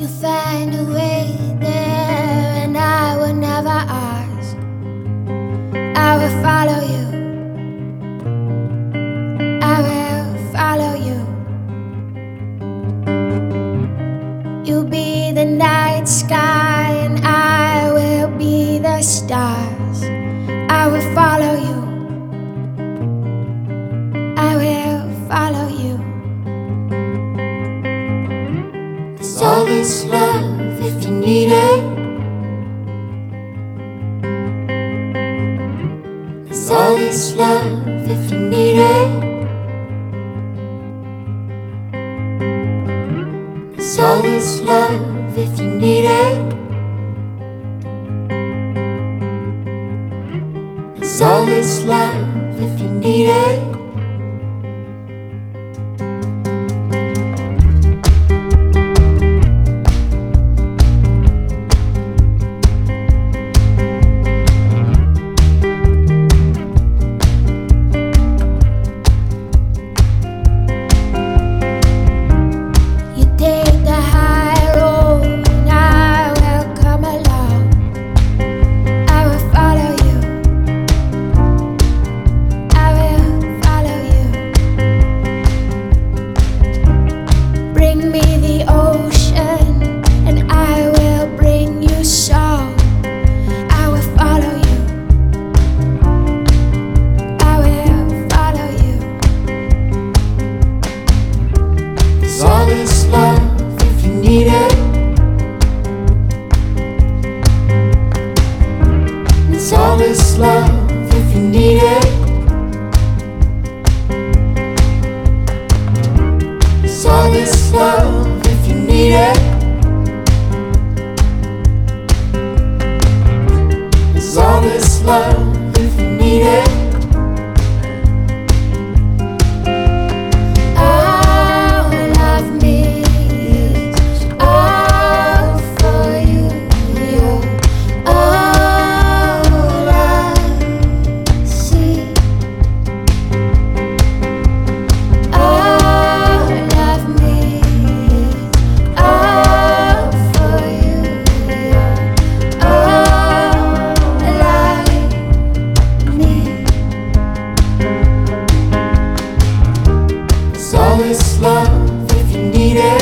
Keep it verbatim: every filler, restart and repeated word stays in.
You'll find a way there, and I will never ask. I will follow you. I will follow you. You'll be the night sky, and I will be the stars. I will follow you. I will follow you. There's always love if you need it. There's always love if you need it. There's always love if you need it. There's always love if you need it. There's always love if you need it. There's always love if you need it. There's always love if you need it. There's always love if you need it. There's always love if you need it.